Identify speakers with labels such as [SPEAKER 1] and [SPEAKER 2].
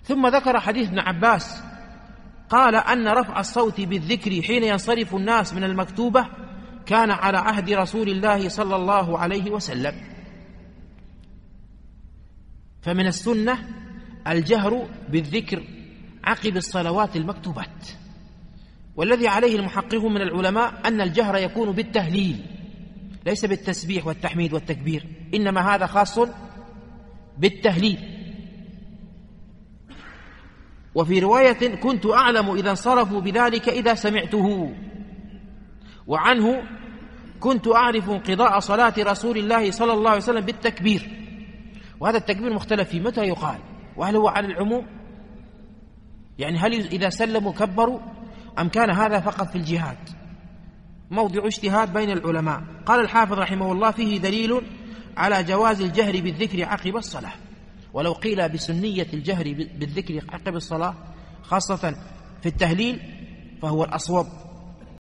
[SPEAKER 1] ثم ذكر حديث ابن عباس قال أن رفع الصوت بالذكر حين ينصرف الناس من المكتوبة كان على عهد رسول الله صلى الله عليه وسلم. فمن السنة الجهر بالذكر عقب الصلوات المكتوبات، والذي عليه المحقق من العلماء أن الجهر يكون بالتهليل ليس بالتسبيح والتحميد والتكبير، إنما هذا خاص بالتهليل. وفي رواية كنت أعلم إذا انصرفوا بذلك إذا سمعته، وعنه كنت أعرف انقضاء صلاة رسول الله صلى الله عليه وسلم بالتكبير. وهذا التكبير مختلف في متى يقال، وهل هو على العموم، يعني هل إذا سلموا كبروا أم كان هذا فقط في الجهاد؟ موضع اجتهاد بين العلماء. قال الحافظ رحمه الله فيه دليل على جواز الجهر بالذكر عقب الصلاة، ولو قيل بسنية الجهر بالذكر عقب الصلاة خاصة في التهليل فهو الأصوب،